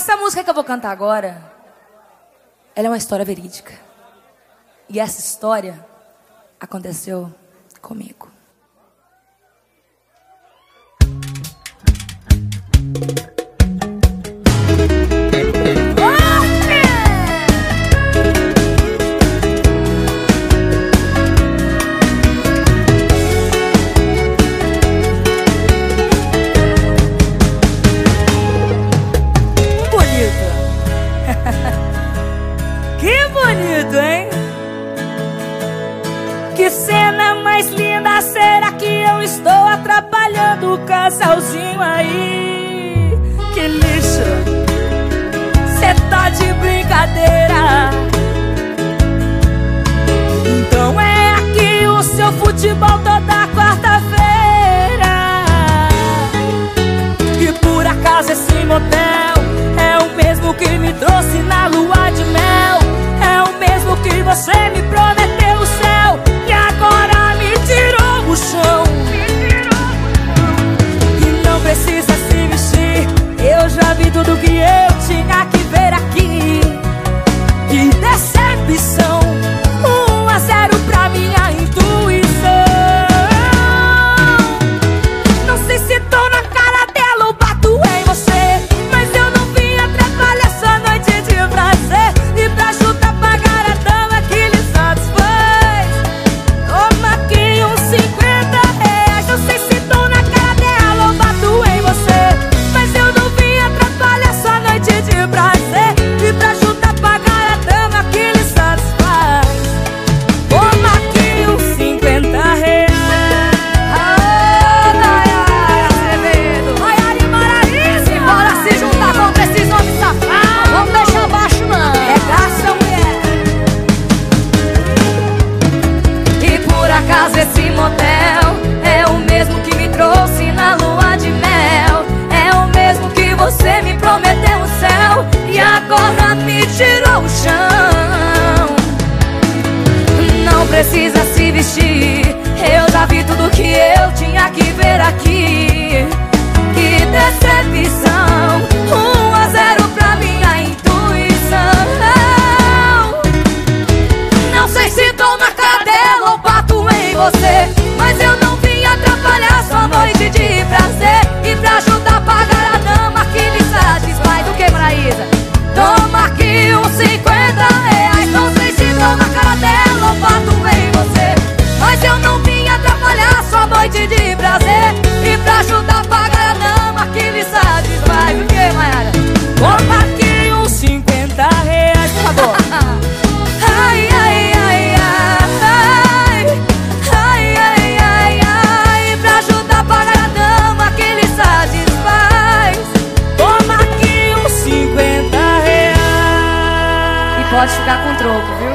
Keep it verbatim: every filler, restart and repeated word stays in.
Essa música que eu vou cantar agora, ela é uma história verídica. E essa história aconteceu comigo. Que bonito, hein? Que cena mais linda. Será que eu estou atrapalhando o casalzinho aí? Que lixo, cê tá de brincadeira. Então é aqui o seu futebol toda quarta-feira. E por acaso esse motel é o mesmo que me trouxe na lua de mel. É o mesmo que você me prometeu o céu e agora me tirou o chão. E não precisa se vestir, eu já vi tudo que eu tinha que ver aqui. Que decepção, um a zero pra minha intuição. Não sei se tô na cara dela ou bato em você, mas eu não vim atrapalhar essa noite de prazer. E pra chutar pagar a dama que lhe satisfaz, toma aqui uns cinquenta reais. Não sei se tô na cara dela ou bato em você, mas eu não vim atrapalhar essa noite de prazer. E pra chutar pagar a dama que lhe satisfaz, toma aqui uns cinquenta reais. Ai, ai, Azevedo, ai, Ari Maraíza, bora se juntar contra esses homens safados. Vamos deixar baixo não, é graça, mulher. E por acaso esse motel é o mesmo que me trouxe na lua de mel. É o mesmo que você me prometeu o céu e agora me tirou o chão. Não precisa se vestir, eu já vi tudo que eu tinha que ver aqui. Que decepção, um a zero pra minha intuição. Não sei se tô na cara dela ou bato em você, mas eu não vim atrapalhar sua noite de prazer. E pra ajudar a pagar a dama que lhe satisfaz, o que, Maraíza? Toma aqui uns cinquenta reais. Não sei se tô na cara dela ou bato em você, mas eu não vim atrapalhar sua noite de prazer. E pra ajudar a pagar a dama que lhe satisfaz, o que, Mayara? Toma aqui uns cinquenta reais, por favor. Ai, ai, ai, ai, ai, ai, ai, ai. Pra ajudar a pagar a dama que lhe satisfaz, toma aqui uns cinquenta reais. E pode ficar com troco, viu?